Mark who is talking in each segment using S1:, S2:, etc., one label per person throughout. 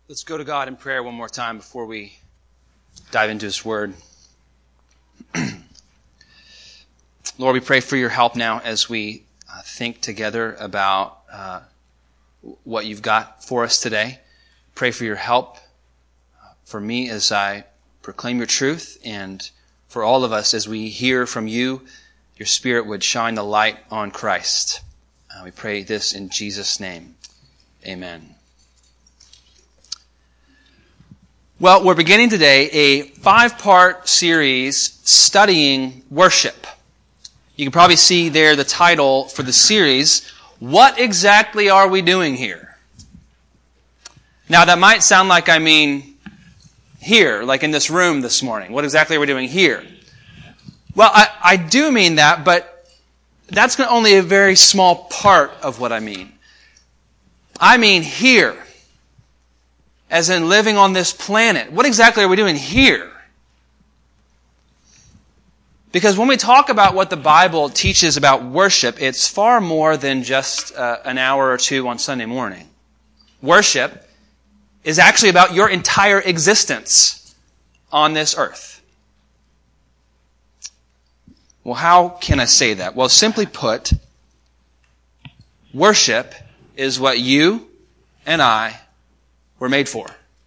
S1: Let's go to God in prayer one more time before we dive into His Word. Lord, we pray for your help now as we think together about what you've got for us today. Pray for your help for me as I proclaim your truth, and for all of us as we hear from you, your Spirit would shine the light on Christ. We pray this in Jesus' name. Amen. Well, we're beginning today a 5-part series studying worship. You can probably see there the title for the series, What Exactly Are We Doing Here? Now that might sound like I mean here, like in this room this morning. What exactly are we doing here? Well, I do mean that, but that's only a very small part of what I mean. I mean here, as in living on this planet. What exactly are we doing here? Because when we talk about what the Bible teaches about worship, it's far more than just an hour or two on Sunday morning. Worship is actually about your entire existence on this earth. Well, how can I say that? Well, simply put, worship is what you and I were made for.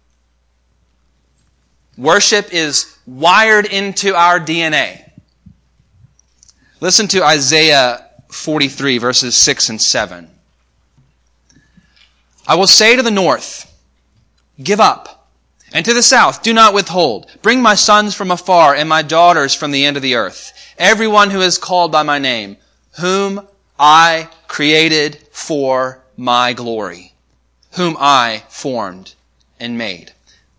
S1: Worship is wired into our DNA. Listen to Isaiah 43, verses 6 and 7. I will say to the north, give up, and to the south, do not withhold. Bring my sons from afar and my daughters from the end of the earth. Everyone who is called by my name, whom I created for my glory, whom I formed and made.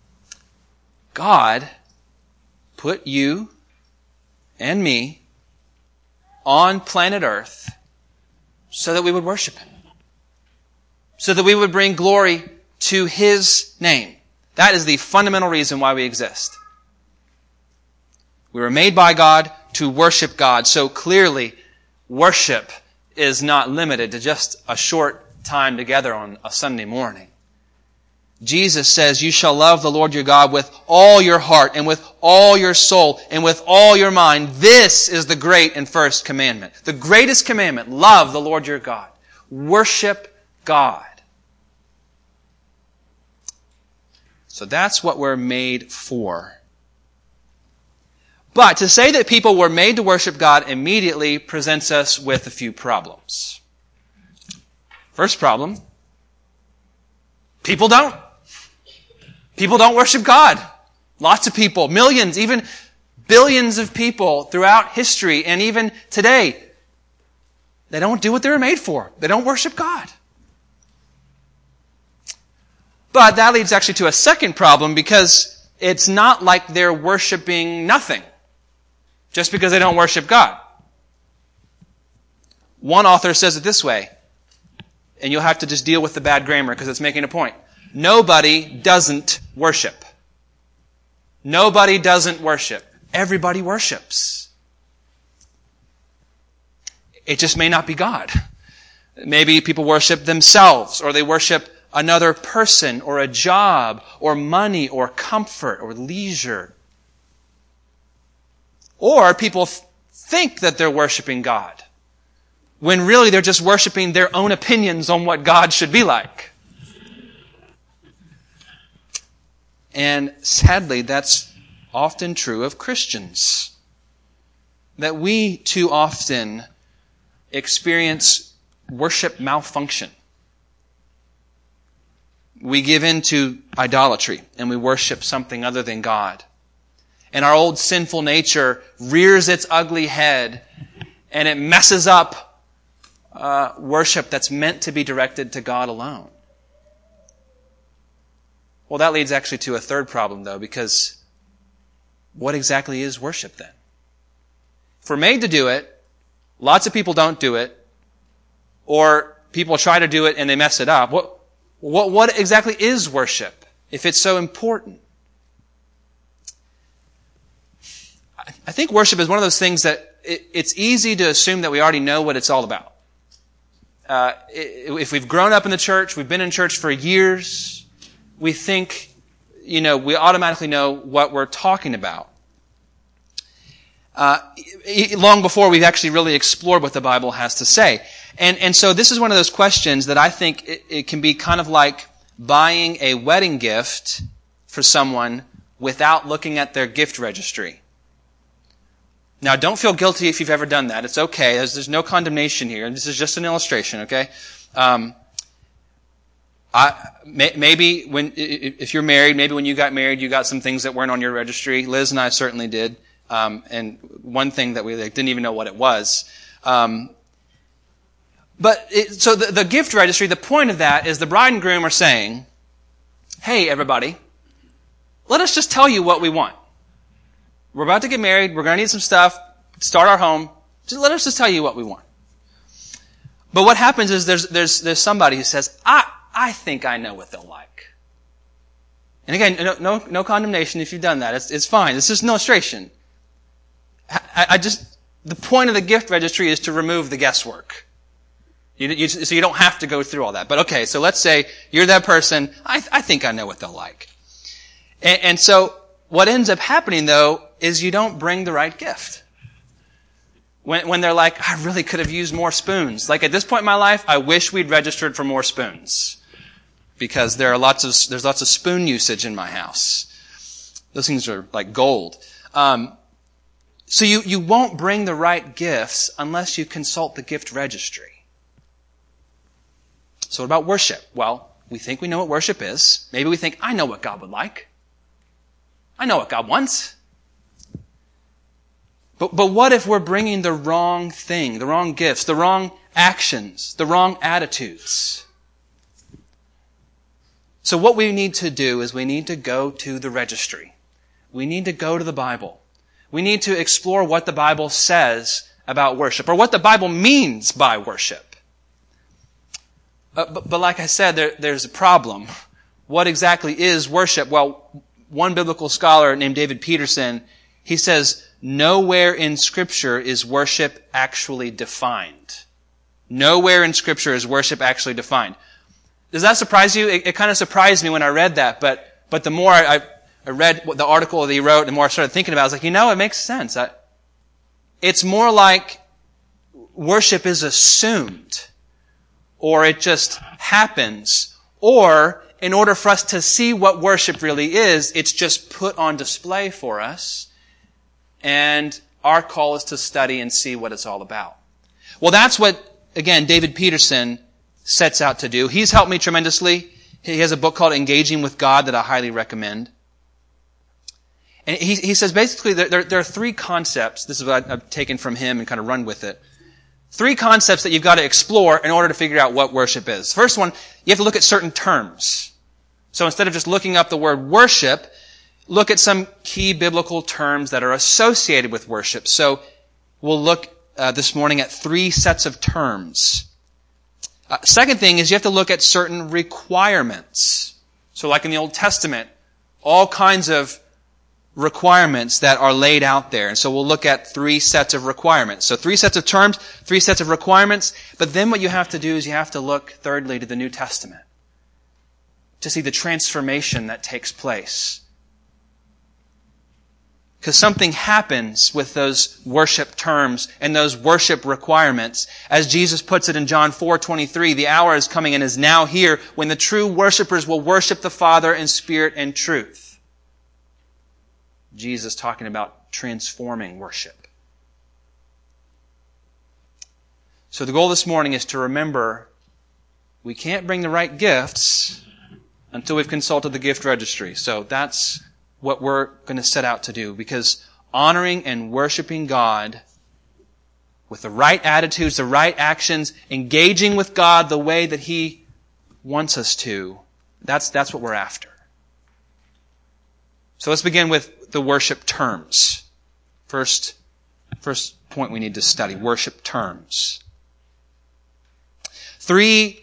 S1: God put you and me on planet Earth so that we would worship Him, so that we would bring glory to His name. That is the fundamental reason why we exist. We were made by God to worship God. So clearly, worship is not limited to just a short time together on a Sunday morning. Jesus says, you shall love the Lord your God with all your heart and with all your soul and with all your mind. This is the great and first commandment. The greatest commandment, love the Lord your God. Worship God. So that's what we're made for. But to say that people were made to worship God immediately presents us with a few problems. First problem, people don't. People don't worship God. Lots of people, millions, even billions of people throughout history and even today, they don't do what they were made for. They don't worship God. But that leads actually to a second problem, because it's not like they're worshiping nothing just because they don't worship God. One author says it this way, and you'll have to just deal with the bad grammar because it's making a point. Nobody doesn't worship. Nobody doesn't worship. Everybody worships. It just may not be God. Maybe people worship themselves, or they worship another person, or a job, or money, or comfort, or leisure. Or people think that they're worshiping God, when really they're just worshiping their own opinions on what God should be like. And sadly, that's often true of Christians. That we too often experience worship malfunction. We give in to idolatry and we worship something other than God. And our old sinful nature rears its ugly head and it messes up worship that's meant to be directed to God alone. Well, that leads actually to a third problem, though, because what exactly is worship then? If we're made to do it, lots of people don't do it, or people try to do it and they mess it up. What exactly is worship if it's so important? I think worship is one of those things that it's easy to assume that we already know what it's all about. If we've grown up in the church, we've been in church for years, we think, we automatically know what we're talking about. Long before we've actually really explored what the Bible has to say. And so this is one of those questions that I think it can be kind of like buying a wedding gift for someone without looking at their gift registry. Now, don't feel guilty if you've ever done that. It's okay. There's no condemnation here. This is just an illustration, okay? Maybe if you're married, maybe when you got married, you got some things that weren't on your registry. Liz and I certainly did. And one thing that we didn't even know what it was. So the gift registry, the point of that is the bride and groom are saying, hey, everybody, let us just tell you what we want. We're about to get married. We're going to need some stuff. Start our home. Let us just tell you what we want. But what happens is there's somebody who says, I think I know what they'll like. And again, no condemnation if you've done that. It's fine. This is an illustration. The point of the gift registry is to remove the guesswork. So you don't have to go through all that. But okay, so let's say you're that person. I think I know what they'll like. And so what ends up happening, though, is you don't bring the right gift. When they're like, I really could have used more spoons. Like at this point in my life, I wish we'd registered for more spoons. Because there's lots of spoon usage in my house. Those things are like gold. So you won't bring the right gifts unless you consult the gift registry. So what about worship? Well, we think we know what worship is. Maybe we think, I know what God would like. I know what God wants. But what if we're bringing the wrong thing, the wrong gifts, the wrong actions, the wrong attitudes? So what we need to do is we need to go to the registry. We need to go to the Bible. We need to explore what the Bible says about worship, or what the Bible means by worship. But like I said, there's a problem. What exactly is worship? Well, one biblical scholar named David Peterson, he says, nowhere in Scripture is worship actually defined. Nowhere in Scripture is worship actually defined. Does that surprise you? It kind of surprised me when I read that, but the more I read the article that he wrote, the more I started thinking about it, I was like, it makes sense. It's more like worship is assumed, or it just happens, or in order for us to see what worship really is, it's just put on display for us, and our call is to study and see what it's all about. Well, that's what, again, David Peterson sets out to do. He's helped me tremendously. He has a book called Engaging with God that I highly recommend. And he says basically there are three concepts. This is what I've taken from him and kind of run with it. Three concepts that you've got to explore in order to figure out what worship is. First one, you have to look at certain terms. So instead of just looking up the word worship, look at some key biblical terms that are associated with worship. So we'll look this morning at three sets of terms. Second thing is you have to look at certain requirements. So like in the Old Testament, all kinds of requirements that are laid out there. And so we'll look at three sets of requirements. So three sets of terms, three sets of requirements. But then what you have to do is you have to look, thirdly, to the New Testament to see the transformation that takes place. Because something happens with those worship terms and those worship requirements. As Jesus puts it in John 4:23, the hour is coming and is now here when the true worshipers will worship the Father in spirit and truth. Jesus talking about transforming worship. So the goal this morning is to remember we can't bring the right gifts until we've consulted the gift registry. So that's what we're going to set out to do, because honoring and worshiping God with the right attitudes, the right actions, engaging with God the way that He wants us to, that's what we're after. So let's begin with the worship terms. First point we need to study, worship terms. Three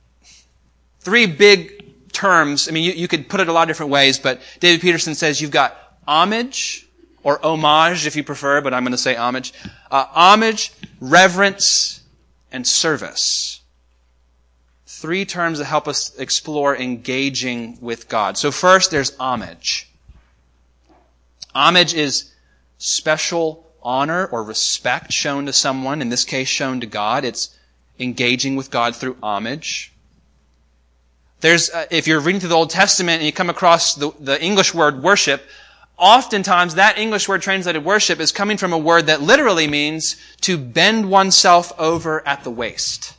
S1: big terms. I mean, you could put it a lot of different ways, but David Peterson says you've got homage, or homage if you prefer, but I'm going to say homage. Homage, reverence, and service. three terms that help us explore engaging with God. So first, there's homage. Homage is special honor or respect shown to someone, in this case shown to God. It's engaging with God through homage. There's, if you're reading through the Old Testament and you come across the English word worship, oftentimes that English word translated worship is coming from a word that literally means to bend oneself over at the waist.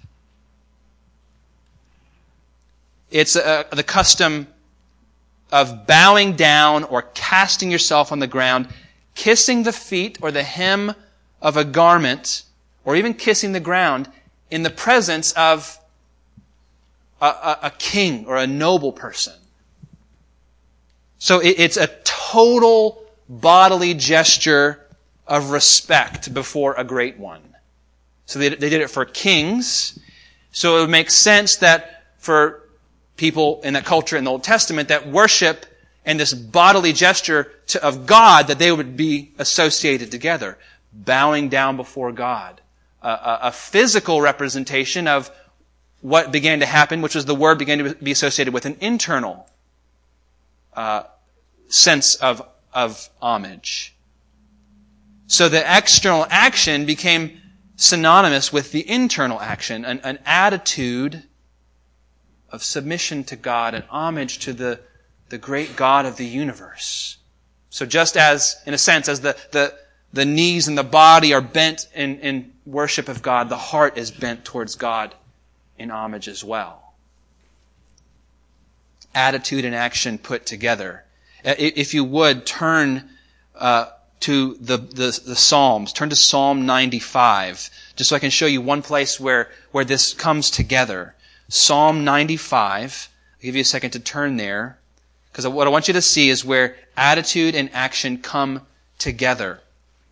S1: It's the custom of bowing down or casting yourself on the ground, kissing the feet or the hem of a garment, or even kissing the ground in the presence of a king or a noble person. So it's a total bodily gesture of respect before a great one. So they did it for kings. So it would make sense that for people in that culture in the Old Testament, that worship and this bodily gesture of God, that they would be associated together, bowing down before God. A physical representation of what began to happen, which was the word began to be associated with an internal sense of homage. So the external action became synonymous with the internal action, an attitude of submission to God and homage to the great God of the universe. So just as, in a sense, as the knees and the body are bent in worship of God, the heart is bent towards God in homage as well. Attitude and action put together. If you would, turn to the Psalms. Turn to Psalm 95, just so I can show you one place where this comes together. Psalm 95. I'll give you a second to turn there, because what I want you to see is where attitude and action come together.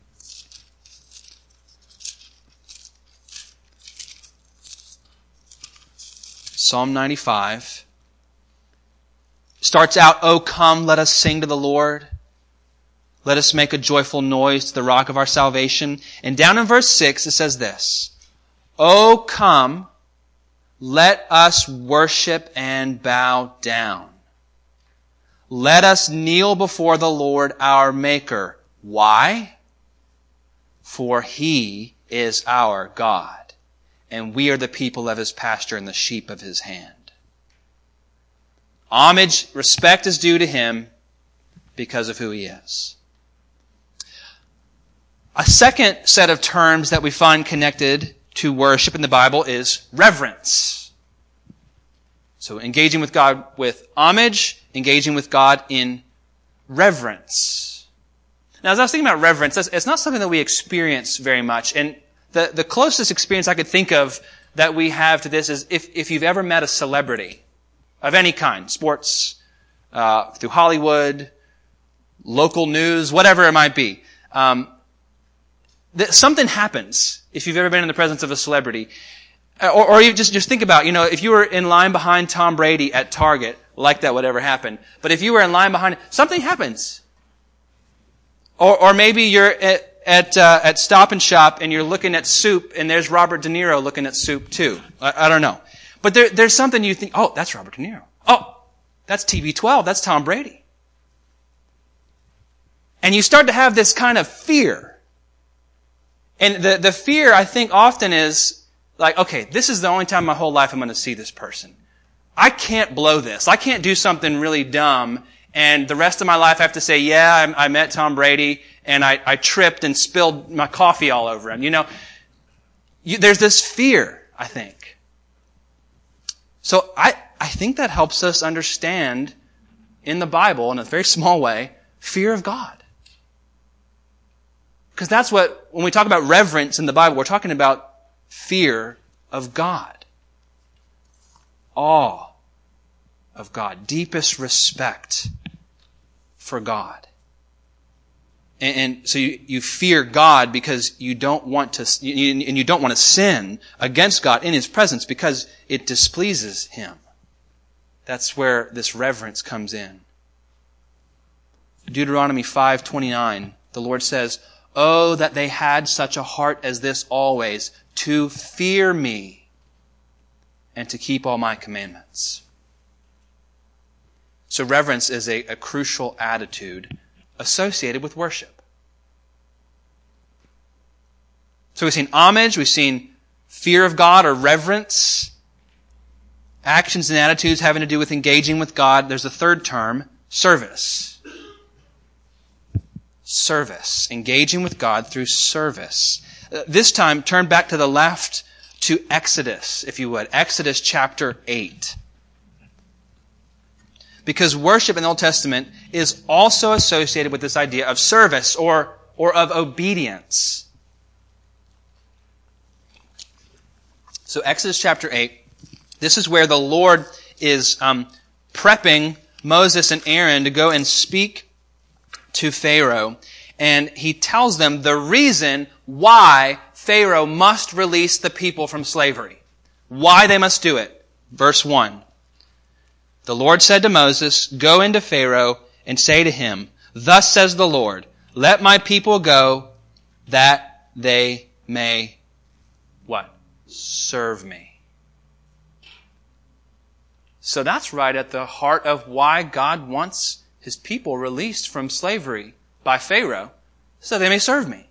S1: Psalm 95 starts out, "O come, let us sing to the Lord. Let us make a joyful noise to the rock of our salvation." And down in verse 6 it says this, "O come, let us worship and bow down. Let us kneel before the Lord our Maker." Why? "For He is our God, and we are the people of His pasture and the sheep of His hand." Homage, respect is due to Him because of who He is. A second set of terms that we find connected to worship in the Bible is reverence. So engaging with God with homage, engaging with God in reverence. Now, as I was thinking about reverence, it's not something that we experience very much. And the closest experience I could think of that we have to this is if you've ever met a celebrity of any kind, sports, through Hollywood, local news, whatever it might be. Something happens if you've ever been in the presence of a celebrity. Or you just think about, if you were in line behind Tom Brady at Target, like that would ever happen. But if you were in line behind, something happens. Or maybe you're at Stop and Shop and you're looking at soup and there's Robert De Niro looking at soup too. I don't know. But there's something you think, oh, that's Robert De Niro. Oh, that's TB12. That's Tom Brady. And you start to have this kind of fear. And the fear, I think, often is like, okay, this is the only time in my whole life I'm going to see this person. I can't blow this. I can't do something really dumb, and the rest of my life I have to say, yeah, I met Tom Brady, and I tripped and spilled my coffee all over him. There's this fear, I think. So I think that helps us understand in the Bible, in a very small way, fear of God. Because that's what, when we talk about reverence in the Bible, we're talking about fear of God. Awe of God. Deepest respect for God. And so you fear God because you don't want to sin against God in His presence because it displeases Him. That's where this reverence comes in. Deuteronomy 5:29, the Lord says, "Oh, that they had such a heart as this always, to fear me and to keep all my commandments. So reverence is a crucial attitude associated with worship. So we've seen homage, we've seen fear of God or reverence, actions and attitudes having to do with engaging with God. There's a third term, service. Service. Engaging with God through service. This time, turn back to the left to Exodus, if you would. Exodus chapter 8. Because worship in the Old Testament is also associated with this idea of service or of obedience. So Exodus chapter 8, this is where the Lord is prepping Moses and Aaron to go and speak to Pharaoh. And he tells them the reason why Pharaoh must release the people from slavery. Why they must do it. Verse 1. The Lord said to Moses, "Go into Pharaoh and say to him, Thus says the Lord, let my people go that they may," what? "Serve me." So that's right at the heart of why God wants His people released from slavery by Pharaoh, so they may serve me.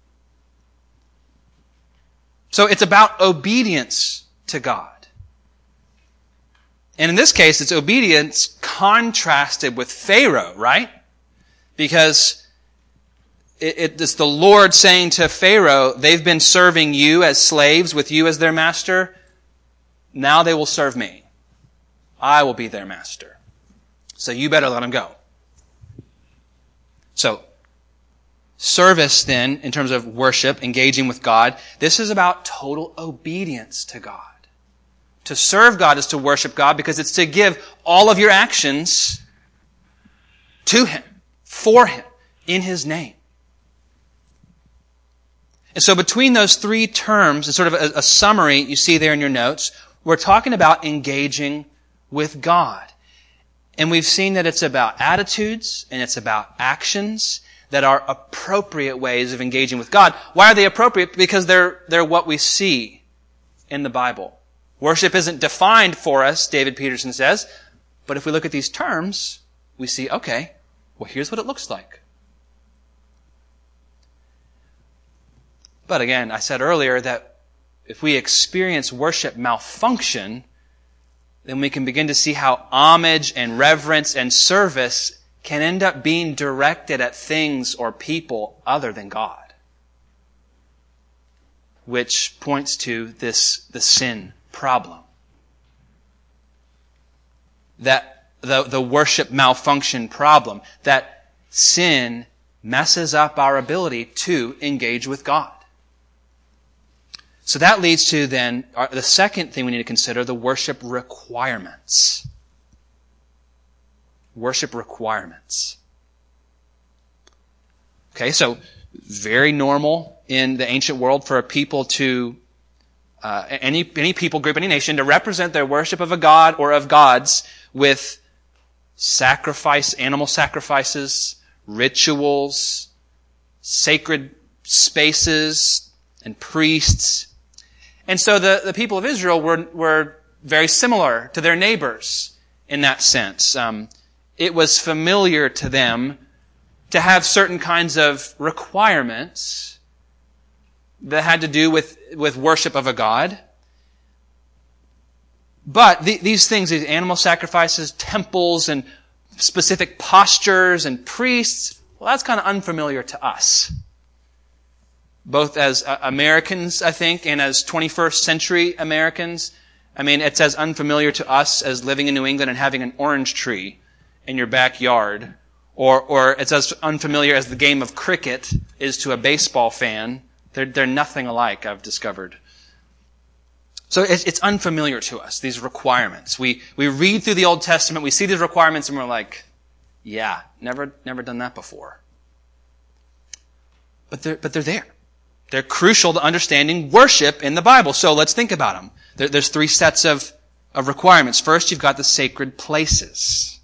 S1: So it's about obedience to God. And in this case, it's obedience contrasted with Pharaoh, right? Because it's the Lord saying to Pharaoh, they've been serving you as slaves with you as their master. Now they will serve me. I will be their master. So you better let them go. So, service then, in terms of worship, engaging with God, this is about total obedience to God. To serve God is to worship God because it's to give all of your actions to Him, for Him, in His name. And so between those three terms, and sort of a summary you see there in your notes, we're talking about engaging with God. And we've seen that it's about attitudes and it's about actions that are appropriate ways of engaging with God. Why are they appropriate? Because they're what we see in the Bible. Worship isn't defined for us, David Peterson says, but if we look at these terms, we see, okay, well, here's what it looks like. But again, I said earlier that if we experience worship malfunction, then we can begin to see how homage and reverence and service can end up being directed at things or people other than God. Which points to the sin problem. That the worship malfunction problem. That sin messes up our ability to engage with God. So that leads to then the second thing we need to consider, the worship requirements. Worship requirements. Okay, so very normal in the ancient world for a people to any people group, any nation, to represent their worship of a god or of gods with animal sacrifices, rituals, sacred spaces, and priests. And so the people of Israel were very similar to their neighbors in that sense. It was familiar to them to have certain kinds of requirements that had to do with worship of a god. But these things, these animal sacrifices, temples, and specific postures and priests, well, that's kind of unfamiliar to us. Both as Americans, I think, and as 21st century Americans. I mean, it's as unfamiliar to us as living in New England and having an orange tree in your backyard. Or it's as unfamiliar as the game of cricket is to a baseball fan. They're nothing alike, I've discovered. So it's unfamiliar to us, these requirements. We read through the Old Testament, we see these requirements, and we're like, yeah, never done that before. But they're there. They're crucial to understanding worship in the Bible. So let's think about them. There's three sets of requirements. First, you've got the sacred places.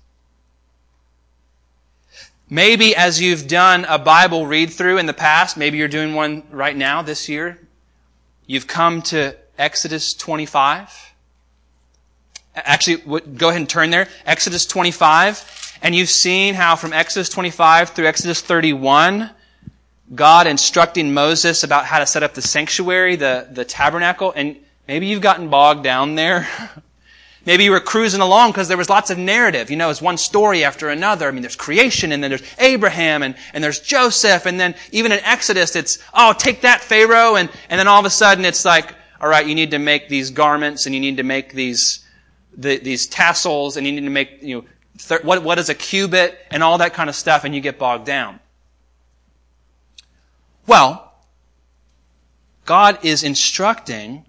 S1: Maybe as you've done a Bible read-through in the past, maybe you're doing one right now this year, you've come to Exodus 25. Actually, go ahead and turn there. Exodus 25. And you've seen how from Exodus 25 through Exodus 31, God instructing Moses about how to set up the sanctuary, the tabernacle. And maybe you've gotten bogged down there. Maybe you were cruising along because there was lots of narrative. You know, it's one story after another. I mean, there's creation, and then there's Abraham, and there's Joseph, and then even in Exodus, it's, take that Pharaoh, and then all of a sudden it's like, all right, you need to make these garments, and you need to make these tassels, and you need to make, what is a cubit, and all that kind of stuff, and you get bogged down. Well, God is instructing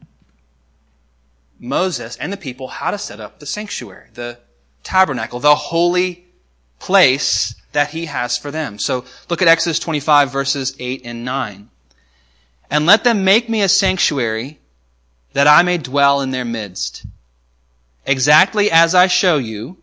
S1: Moses and the people how to set up the sanctuary, the tabernacle, the holy place that he has for them. So look at Exodus 25 verses 8 and 9. And let them make me a sanctuary that I may dwell in their midst. Exactly as I show you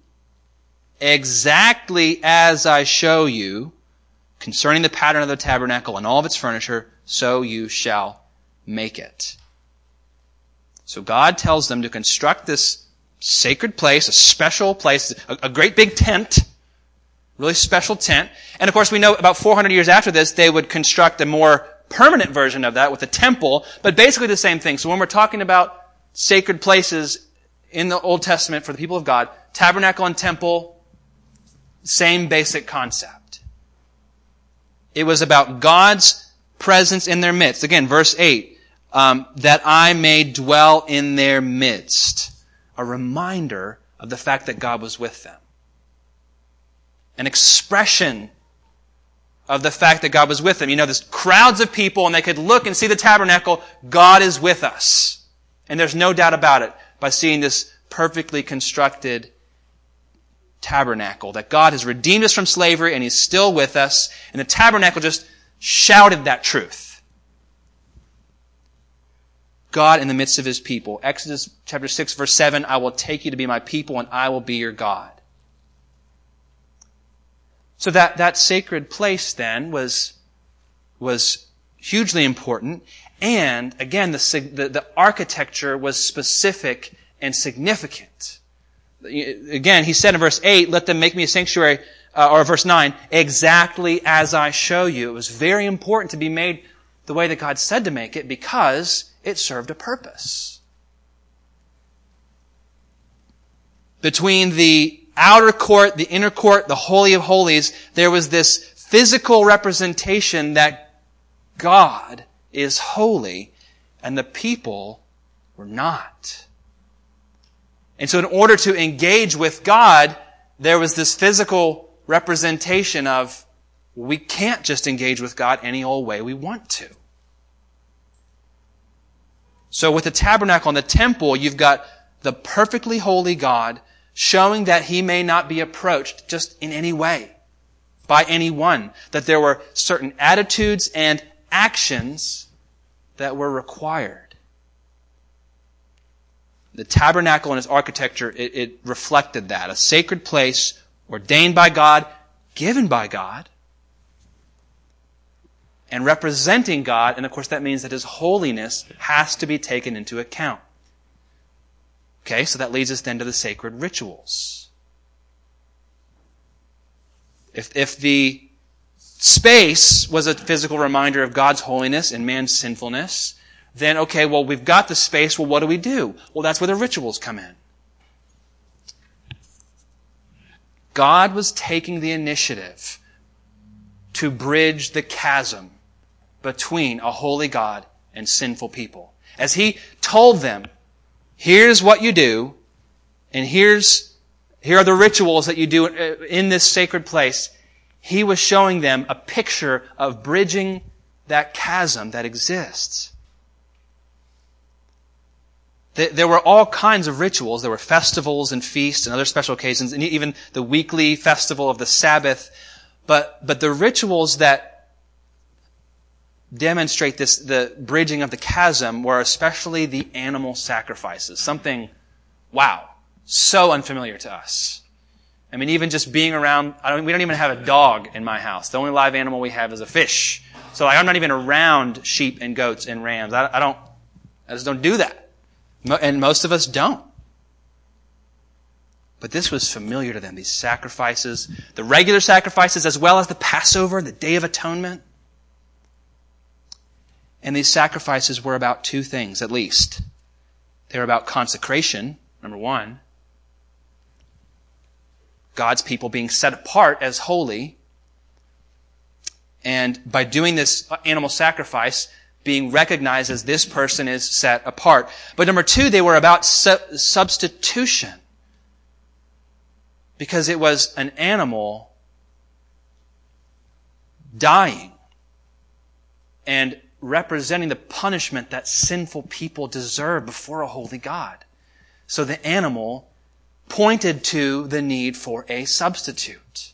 S1: concerning the pattern of the tabernacle and all of its furniture, so you shall make it. So God tells them to construct this sacred place, a special place, a great big tent, really special tent. And of course we know about 400 years after this, they would construct a more permanent version of that with a temple, but basically the same thing. So when we're talking about sacred places in the Old Testament for the people of God, tabernacle and temple, same basic concept. It was about God's presence in their midst. Again, verse 8. That I may dwell in their midst. A reminder of the fact that God was with them. An expression of the fact that God was with them. You know, there's crowds of people and they could look and see the tabernacle. God is with us. And there's no doubt about it by seeing this perfectly constructed tabernacle. That God has redeemed us from slavery and He's still with us. And the tabernacle just shouted that truth. God in the midst of His people. Exodus chapter 6 verse 7, I will take you to be my people and I will be your God. So that sacred place then was hugely important. And again, the architecture was specific and significant. Again, he said in verse 8, let them make me a sanctuary, or verse 9, exactly as I show you. It was very important to be made the way that God said to make it because it served a purpose. Between the outer court, the inner court, the Holy of Holies, there was this physical representation that God is holy and the people were not. And so in order to engage with God, there was this physical representation of we can't just engage with God any old way we want to. So with the tabernacle and the temple, you've got the perfectly holy God showing that He may not be approached just in any way by anyone. That there were certain attitudes and actions that were required. The tabernacle and its architecture, it reflected that. A sacred place ordained by God, given by God, and representing God, and of course that means that His holiness has to be taken into account. Okay, so that leads us then to the sacred rituals. If the space was a physical reminder of God's holiness and man's sinfulness, then okay, well we've got the space, well what do we do? Well that's where the rituals come in. God was taking the initiative to bridge the chasm between a holy God and sinful people. As He told them, here's what you do, and here are the rituals that you do in this sacred place. He was showing them a picture of bridging that chasm that exists. There were all kinds of rituals. There were festivals and feasts and other special occasions, and even the weekly festival of the Sabbath. But the rituals that demonstrate the bridging of the chasm were especially the animal sacrifices. Something, wow, so unfamiliar to us. I mean, even just being around, we don't even have a dog in my house. The only live animal we have is a fish. So I'm not even around sheep and goats and rams. I just don't do that. And most of us don't. But this was familiar to them, these sacrifices, the regular sacrifices as well as the Passover, the Day of Atonement. And these sacrifices were about two things, at least. They were about consecration, number one. God's people being set apart as holy. And by doing this animal sacrifice, being recognized as this person is set apart. But number two, they were about substitution. Because it was an animal dying and representing the punishment that sinful people deserve before a holy God. So the animal pointed to the need for a substitute.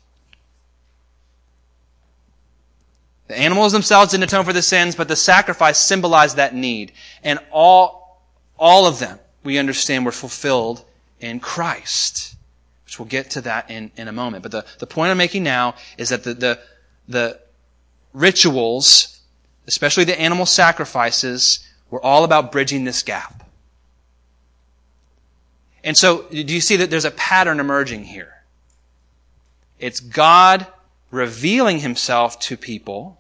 S1: The animals themselves didn't atone for the sins, but the sacrifice symbolized that need. And all of them, we understand, were fulfilled in Christ. Which we'll get to that in a moment. But the point I'm making now is that the rituals, especially the animal sacrifices, were all about bridging this gap. And so, do you see that there's a pattern emerging here? It's God revealing Himself to people.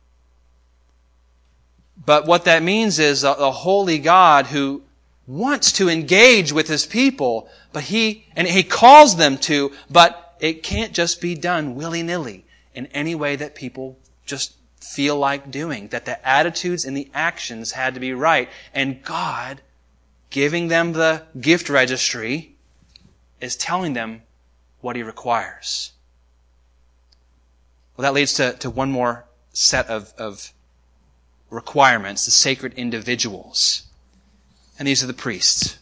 S1: But what that means is a holy God who wants to engage with His people, but He calls them to, but it can't just be done willy-nilly in any way that people just feel like doing. That the attitudes and the actions had to be right. And God, giving them the gift registry, is telling them what He requires. Well, that leads to one more set of requirements, the sacred individuals. And these are the priests.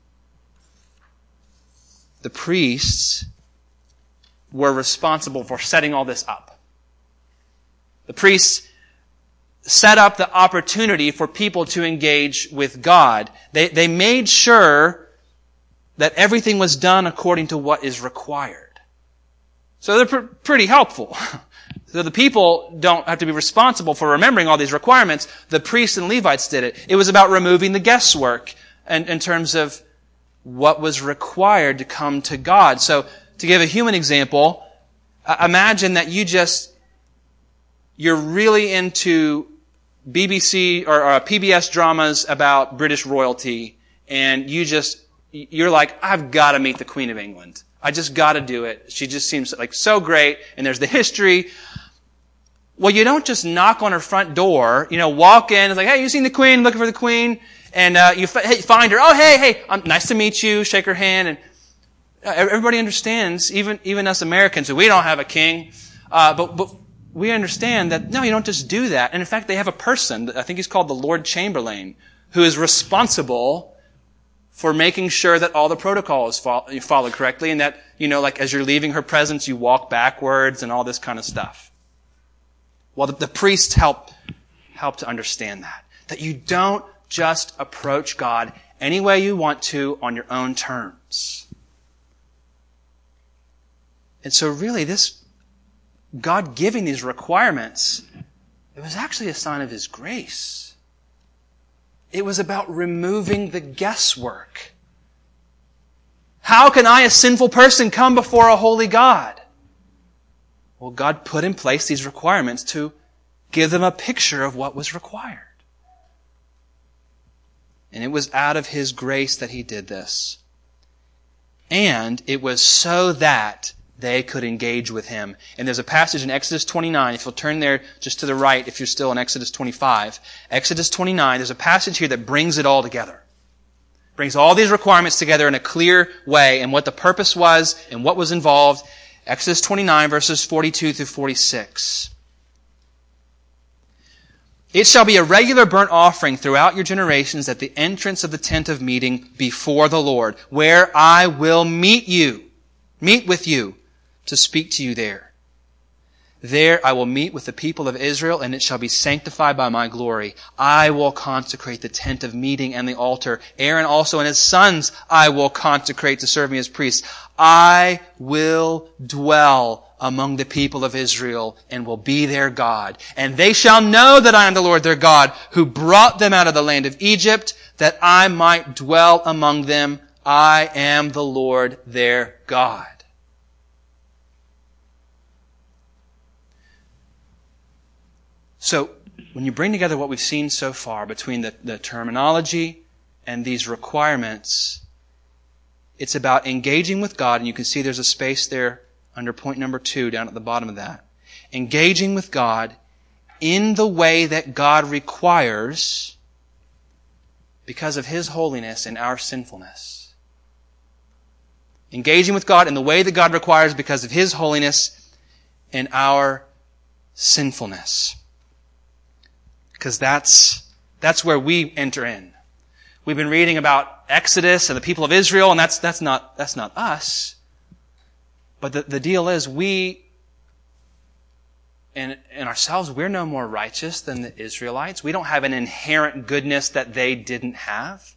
S1: The priests were responsible for setting all this up. The priests set up the opportunity for people to engage with God. They made sure that everything was done according to what is required. So they're pretty helpful. So the people don't have to be responsible for remembering all these requirements. The priests and Levites did it. It was about removing the guesswork in terms of what was required to come to God. So to give a human example, imagine that you're really into BBC or PBS dramas about British royalty, and you're like, I've got to meet the Queen of England. I just got to do it. She just seems like so great, and there's the history. Well, you don't just knock on her front door, walk in, it's like, hey, you seen the Queen, looking for the Queen, and you find her, oh, hey, nice to meet you, shake her hand, and everybody understands, even us Americans, who we don't have a king, but we understand that, no, you don't just do that. And in fact, they have a person, I think he's called the Lord Chamberlain, who is responsible for making sure that all the protocol is followed correctly, and that, like as you're leaving her presence, you walk backwards and all this kind of stuff. Well, the priests help to understand that you don't just approach God any way you want to on your own terms. And so really this, God giving these requirements, it was actually a sign of His grace. It was about removing the guesswork. How can I, a sinful person, come before a holy God? Well, God put in place these requirements to give them a picture of what was required. And it was out of His grace that He did this. And it was so that they could engage with Him. And there's a passage in Exodus 29, if you'll turn there just to the right, if you're still in Exodus 25. Exodus 29, there's a passage here that brings it all together. Brings all these requirements together in a clear way, and what the purpose was, and what was involved. Exodus 29, verses 42 through 46. It shall be a regular burnt offering throughout your generations at the entrance of the tent of meeting before the Lord, where I will meet with you, to speak to you there. There I will meet with the people of Israel, and it shall be sanctified by my glory. I will consecrate the tent of meeting and the altar. Aaron also and his sons I will consecrate to serve me as priests. I will dwell among the people of Israel and will be their God. And they shall know that I am the Lord their God, who brought them out of the land of Egypt, that I might dwell among them. I am the Lord their God. So, when you bring together what we've seen so far between the terminology and these requirements, it's about engaging with God, and you can see there's a space there under point number 2 down at the bottom of that. Engaging with God in the way that God requires because of His holiness and our sinfulness. Engaging with God in the way that God requires because of His holiness and our sinfulness. Because that's where we enter in. We've been reading about Exodus and the people of Israel, and that's not us. But the deal is, we in ourselves, we're no more righteous than the Israelites. We don't have an inherent goodness that they didn't have.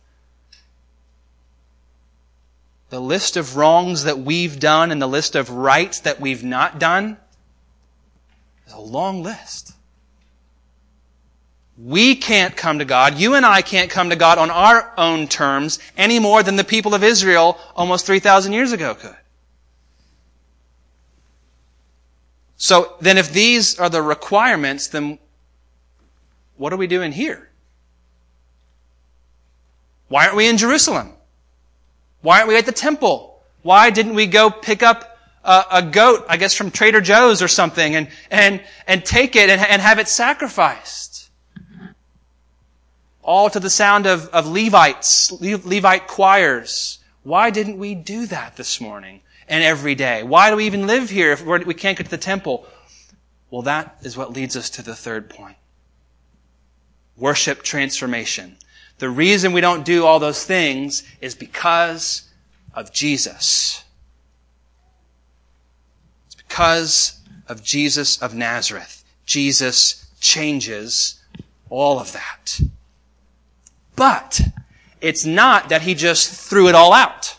S1: The list of wrongs that we've done and the list of rights that we've not done is a long list. We can't come to God. You and I can't come to God on our own terms any more than the people of Israel almost 3,000 years ago could. So then if these are the requirements, then what are we doing here? Why aren't we in Jerusalem? Why aren't we at the temple? Why didn't we go pick up a goat, I guess from Trader Joe's or something, and take it and have it sacrificed? All to the sound of Levite choirs. Why didn't we do that this morning and every day? Why do we even live here if we can't get to the temple? Well, that is what leads us to the third point. Worship transformation. The reason we don't do all those things is because of Jesus. It's because of Jesus of Nazareth. Jesus changes all of that. But it's not that He just threw it all out.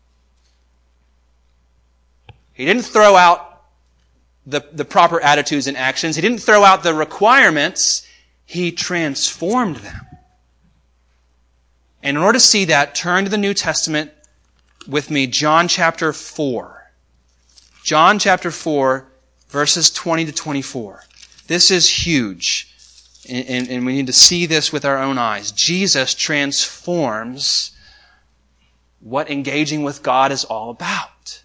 S1: He didn't throw out the proper attitudes and actions. He didn't throw out the requirements. He transformed them. And in order to see that, turn to the New Testament with me, John chapter 4. John chapter 4, verses 20 to 24. This is huge. And we need to see this with our own eyes. Jesus transforms what engaging with God is all about.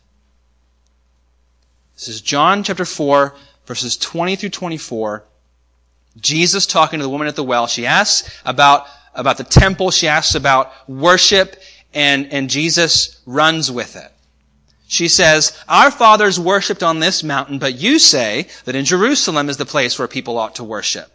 S1: This is John chapter 4, verses 20 through 24. Jesus talking to the woman at the well. She asks about the temple. She asks about worship, and Jesus runs with it. She says, "Our fathers worshipped on this mountain, but you say that in Jerusalem is the place where people ought to worship."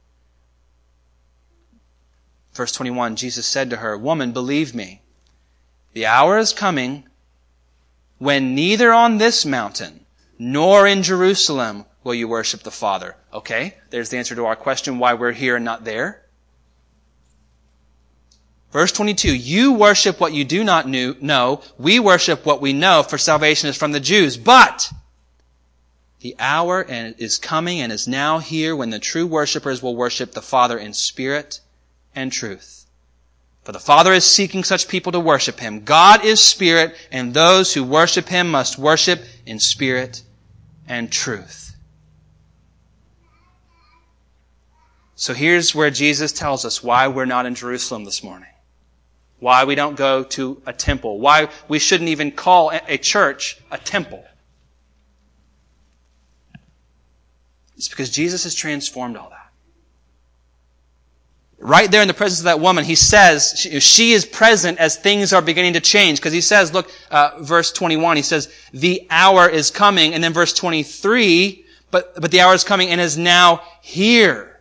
S1: Verse 21, Jesus said to her, "Woman, believe me, the hour is coming when neither on this mountain nor in Jerusalem will you worship the Father." Okay, there's the answer to our question, why we're here and not there. Verse 22, "You worship what you do not know. We worship what we know, for salvation is from the Jews. But the hour is coming and is now here when the true worshipers will worship the Father in spirit and truth. For the Father is seeking such people to worship Him. God is spirit, and those who worship Him must worship in spirit and truth." So here's where Jesus tells us why we're not in Jerusalem this morning. Why we don't go to a temple. Why we shouldn't even call a church a temple. It's because Jesus has transformed all that. Right there in the presence of that woman, He says, she is present as things are beginning to change. Because He says, look, verse 21, He says, "The hour is coming." And then verse 23, but the hour is coming and is now here.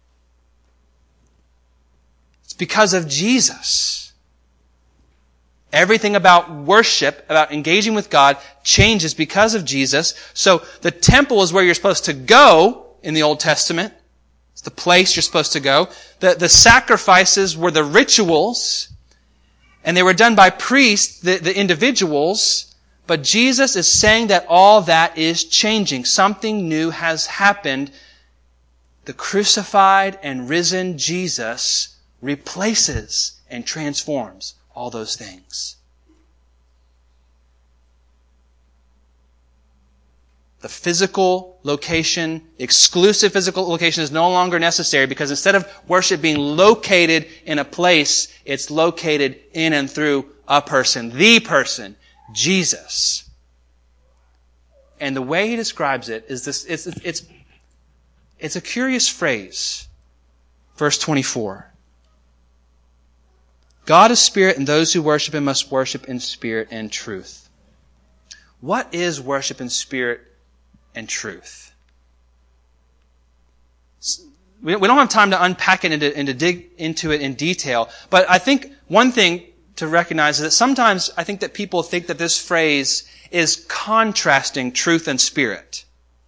S1: It's because of Jesus. Everything about worship, about engaging with God, changes because of Jesus. So the temple is where you're supposed to go in the Old Testament. It's the place you're supposed to go. The sacrifices were the rituals, and they were done by priests, the individuals. But Jesus is saying that all that is changing. Something new has happened. The crucified and risen Jesus replaces and transforms all those things. the physical location, exclusive physical location is no longer necessary, because instead of worship being located in a place, it's located in and through a person, the person, Jesus. And the way he describes it is this, it's a curious phrase. Verse 24. God is spirit, and those who worship him must worship in spirit and truth. What is worship in spirit and truth? We don't have time to unpack it and to dig into it in detail, but I think one thing to recognize is that sometimes I think that people think that this phrase is contrasting truth and spirit.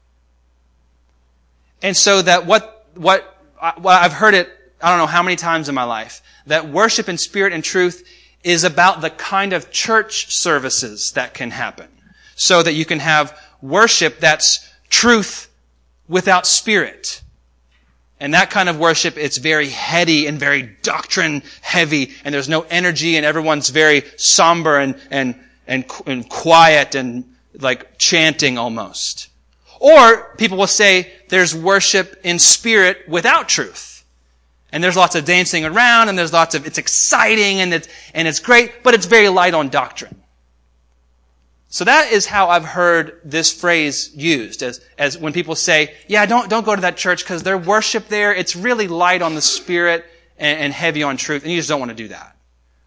S1: And so that what I've heard it, I don't know how many times in my life, that worship in spirit and truth is about the kind of church services that can happen. So that you can have worship that's truth without spirit. And that kind of worship, it's very heady and very doctrine heavy, and there's no energy, and everyone's very somber and quiet and like chanting almost. Or people will say there's worship in spirit without truth. And there's lots of dancing around, and there's lots of, it's exciting and it's great, but it's very light on doctrine. So that is how I've heard this phrase used, as when people say, yeah, don't go to that church because their worship there, it's really light on the spirit and heavy on truth, and you just don't want to do that.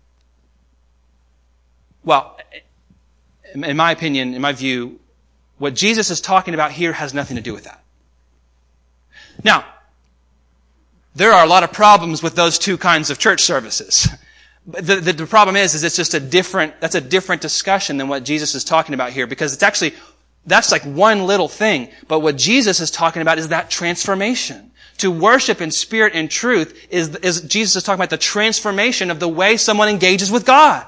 S1: Well, in my opinion, in my view, what Jesus is talking about here has nothing to do with that. Now, there are a lot of problems with those two kinds of church services. The problem is it's just that's a different discussion than what Jesus is talking about here, because it's actually, that's like one little thing. But what Jesus is talking about is that transformation. To worship in spirit and truth is Jesus is talking about the transformation of the way someone engages with God.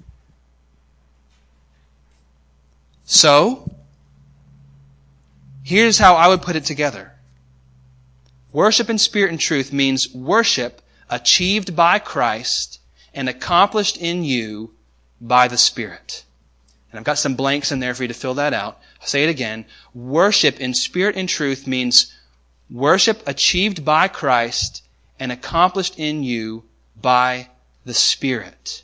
S1: So, here's how I would put it together. Worship in spirit and truth means worship achieved by Christ and accomplished in you by the Spirit. And I've got some blanks in there for you to fill that out. I'll say it again. Worship in spirit and truth means worship achieved by Christ and accomplished in you by the Spirit.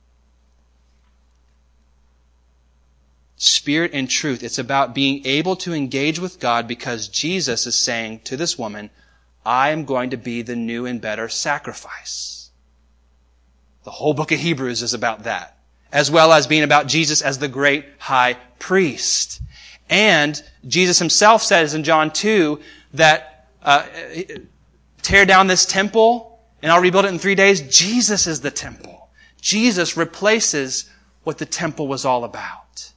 S1: Spirit and truth. It's about being able to engage with God because Jesus is saying to this woman, I am going to be the new and better sacrifice. The whole book of Hebrews is about that, as well as being about Jesus as the great high priest. And Jesus himself says in John 2 that tear down this temple and I'll rebuild it in 3 days. Jesus is the temple. Jesus replaces what the temple was all about.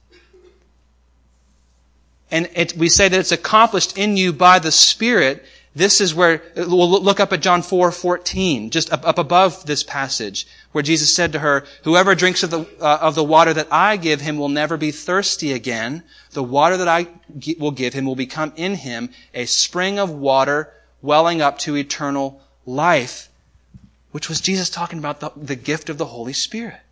S1: And we say that it's accomplished in you by the Spirit. This is where, we'll look up at John 4:14, just up above this passage, where Jesus said to her, whoever drinks of the water that I give him will never be thirsty again. The water that I will give him will become in him a spring of water welling up to eternal life, which was Jesus talking about the gift of the Holy Spirit.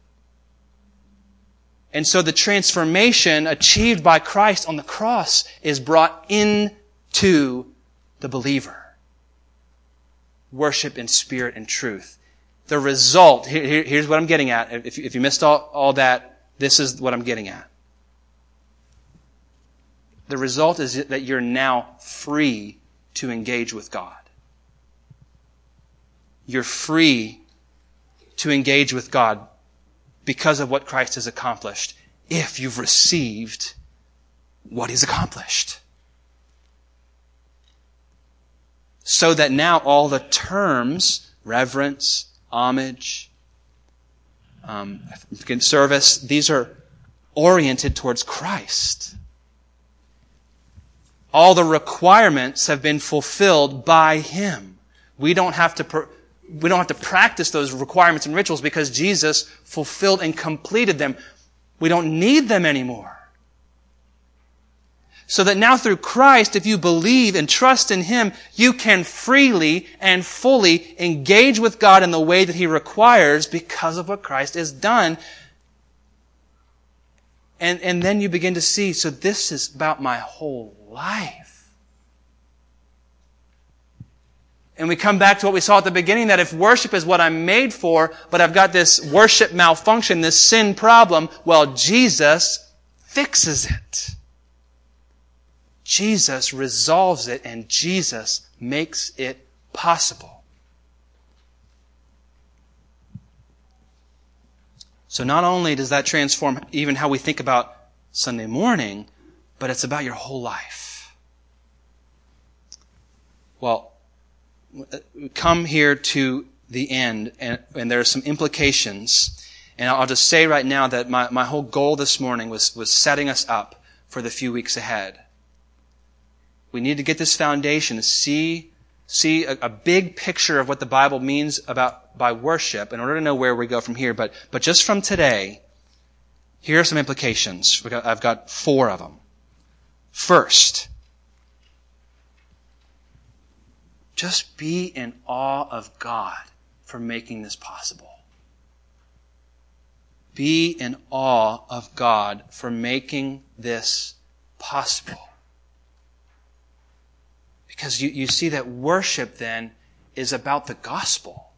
S1: And so the transformation achieved by Christ on the cross is brought into the believer. Worship in spirit and truth. The result, here's what I'm getting at. If you missed all that, this is what I'm getting at. The result is that you're now free to engage with God. You're free to engage with God because of what Christ has accomplished, if you've received what He's accomplished. So that now all the terms, reverence, homage, service, these are oriented towards Christ. All the requirements have been fulfilled by Him. We don't have to practice those requirements and rituals because Jesus fulfilled and completed them. We don't need them anymore. So that now through Christ, if you believe and trust in Him, you can freely and fully engage with God in the way that He requires because of what Christ has done. And then you begin to see, so this is about my whole life. And we come back to what we saw at the beginning, that if worship is what I'm made for, but I've got this worship malfunction, this sin problem, well, Jesus fixes it. Jesus resolves it, and Jesus makes it possible. So not only does that transform even how we think about Sunday morning, but it's about your whole life. Well, we come here to the end, and there are some implications. And I'll just say right now that my whole goal this morning was setting us up for the few weeks ahead. We need to get this foundation to see a big picture of what the Bible means by worship in order to know where we go from here. But just from today, here are some implications. I've got 4 of them. First, just be in awe of God for making this possible. Be in awe of God for making this possible. Because you see that worship then is about the gospel.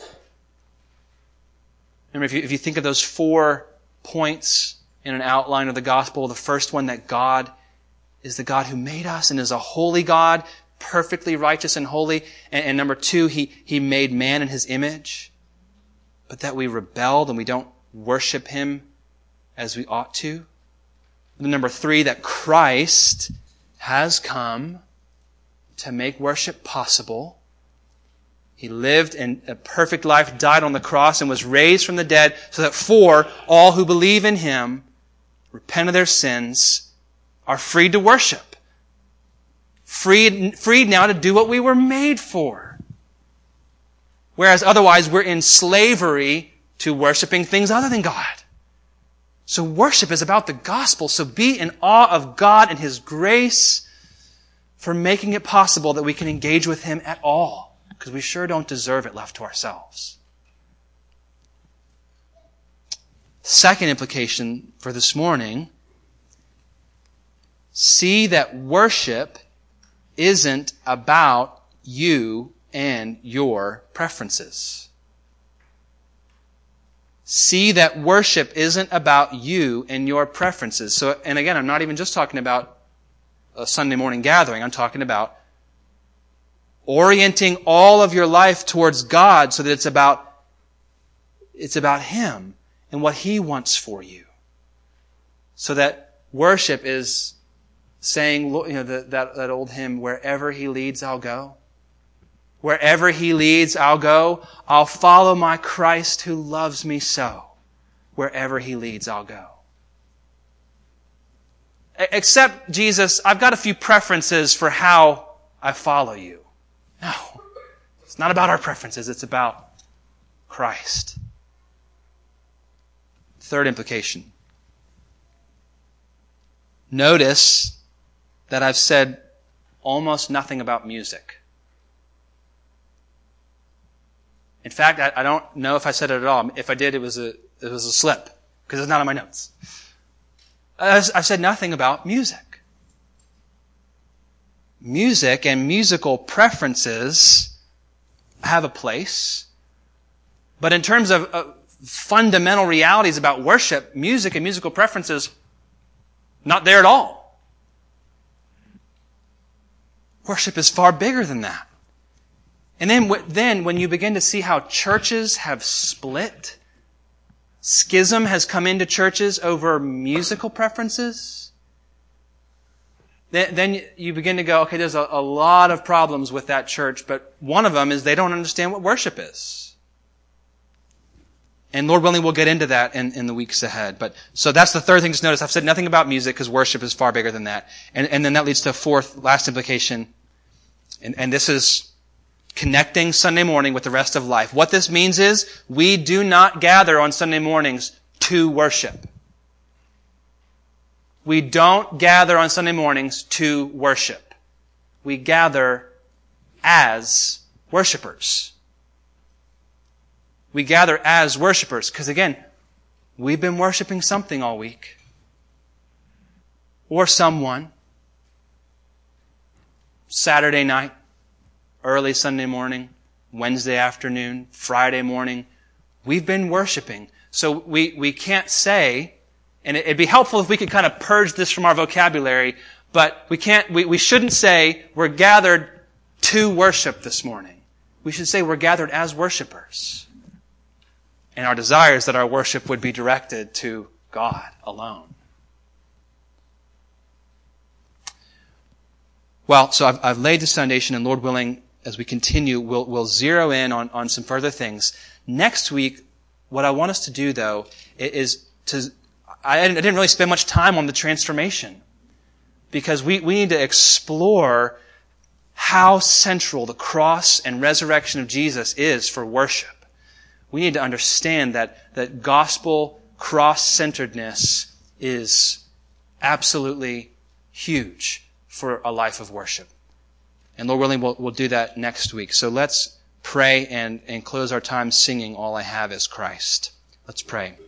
S1: Remember, if you think of those 4 points in an outline of the gospel, the first one, that God is the God who made us and is a holy God, perfectly righteous and holy. And number 2, He made man in His image, but that we rebelled and we don't worship Him as we ought to. And number 3, that Christ has come to make worship possible. He lived in a perfect life, died on the cross, and was raised from the dead, so that for all who believe in Him, repent of their sins, are freed to worship. Freed now to do what we were made for. Whereas otherwise we're in slavery to worshiping things other than God. So worship is about the gospel. So be in awe of God and His grace for making it possible that we can engage with Him at all, because we sure don't deserve it left to ourselves. Second implication for this morning, see that worship isn't about you and your preferences. See that worship isn't about you and your preferences. So, and again, I'm not even just talking about a Sunday morning gathering. I'm talking about orienting all of your life towards God so that it's about Him and what He wants for you. So that worship is saying, that old hymn, wherever He leads, I'll go. Wherever He leads, I'll go. I'll follow my Christ who loves me so. Wherever He leads, I'll go. Except, Jesus, I've got a few preferences for how I follow you. No. It's not about our preferences. It's about Christ. Third implication. Notice that I've said almost nothing about music. In fact, I don't know if I said it at all. If I did, it was a slip, because it's not on my notes. I've said nothing about music. Music and musical preferences have a place, but in terms of fundamental realities about worship, music and musical preferences, not there at all. Worship is far bigger than that. And then when you begin to see how churches have split, schism has come into churches over musical preferences, then you begin to go, okay, there's a lot of problems with that church, but one of them is they don't understand what worship is. And Lord willing, we'll get into that in the weeks ahead. But so that's the third thing to notice. I've said nothing about music because worship is far bigger than that. And then that leads to a fourth, last implication. And this is connecting Sunday morning with the rest of life. What this means is we do not gather on Sunday mornings to worship. We don't gather on Sunday mornings to worship. We gather as worshipers. We gather as worshipers because, again, we've been worshiping something all week. or someone, Saturday night, early Sunday morning, Wednesday afternoon, Friday morning, we've been worshiping. So we can't say, and it'd be helpful if we could kind of purge this from our vocabulary, but we shouldn't say we're gathered to worship this morning. We should say we're gathered as worshipers. And our desire is that our worship would be directed to God alone. Well, so I've laid this foundation, and Lord willing, as we continue, we'll zero in on some further things. Next week, what I want us to do, though, is I didn't really spend much time on the transformation, because we need to explore how central the cross and resurrection of Jesus is for worship. We need to understand that gospel cross-centeredness is absolutely huge for a life of worship. And Lord willing, we'll do that next week. So let's pray and close our time singing All I Have Is Christ. Let's pray.